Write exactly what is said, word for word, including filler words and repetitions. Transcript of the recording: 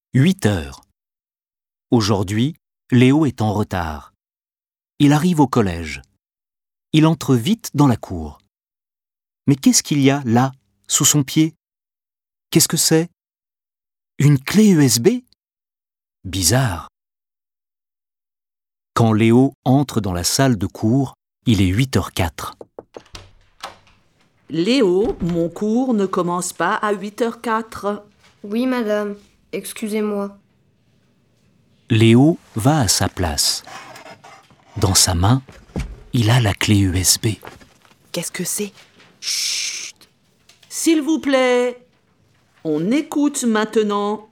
huit heures. Aujourd'hui, Léo est en retard. Il arrive au collège. Il entre vite dans la cour. Mais qu'est-ce qu'il y a là, sous son pied? Qu'est-ce que c'est? Une clé U S B? Bizarre. Quand Léo entre dans la salle de cours, il est huit heures quatre. Léo, mon cours ne commence pas à huit heures quatre. Oui, madame. Excusez-moi. Léo va à sa place. Dans sa main, il a la clé U S B. Qu'est-ce que c'est? Chut! S'il vous plaît, on écoute maintenant.